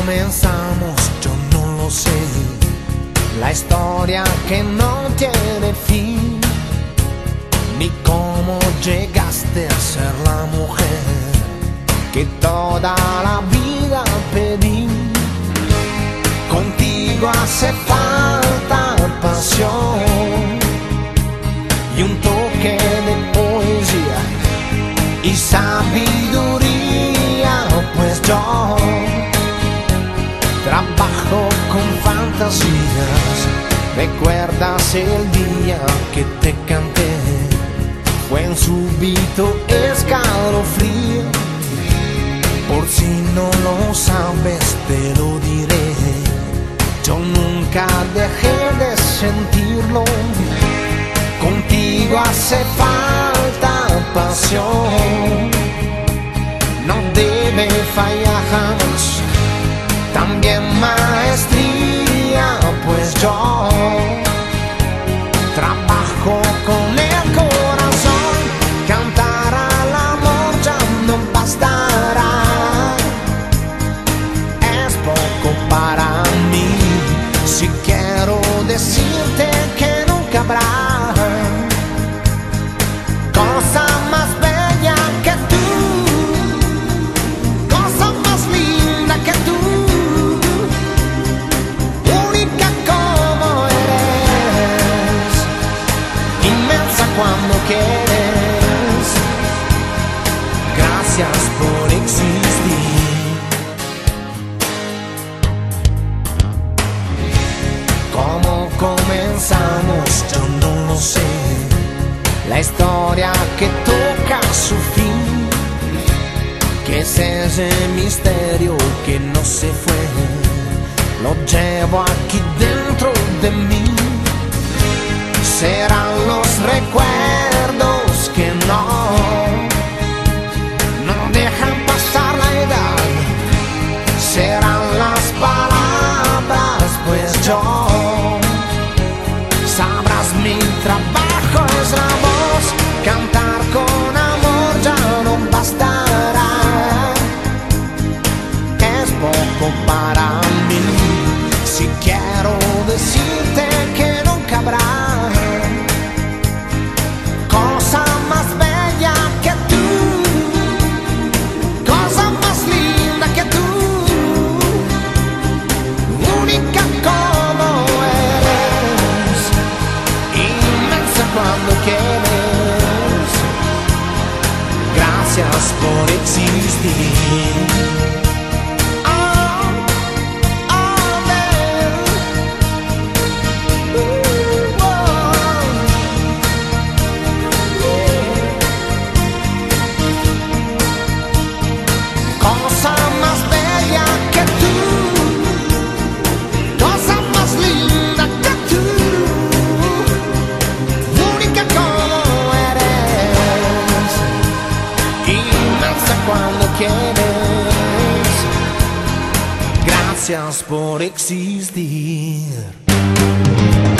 comenzamos yo no lo sé. La historia que no tiene fin, ni cómo llegaste a ser la mujer que toda la vida pedí. Contigo hace falta pasión y un toque de poesía y sabiduría, pues yo trabajo con fantasías. ¿Recuerdas el día que te canté? Fue un súbito escalofrío. Por si no lo sabes te lo diré, yo nunca dejé de sentirlo. Contigo hace falta pasión, no debe fallar jamás. También maestría, pues yo trabajo con el corazón. Cantar al amor ya no bastará, es poco para mí. Si quiero decirte que nunca habrá cosa más bella que tú, cosa más linda que tú, única como eres, inmensa cuando quieres. Gracias por existir. ¿Cómo comenzamos? Yo no lo sé. La historia que toca su fin, que es ese misterio que no se fue, lo llevo aquí dentro de mí. Serán los recuerdos que no dejan pasar la edad, serán las palabras, pues yo sabrás mi trabajo es la voz. Cantar con amor ya no bastará, es poco para mí. Si quiero decirte que nunca habrá cosa más bella que tú, cosa más linda que tú, única como eres, inmensa cuando quieres. Gracias por existir. Cosa más bella que tú, cosa más linda que tú, única como eres, inmensa cuando quieres. Gracias por existir.